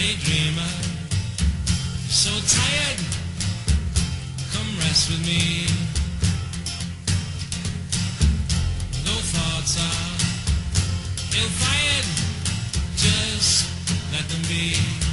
daydreamer, so tired, come rest with me. Though thoughts are ill-fired, just let them be.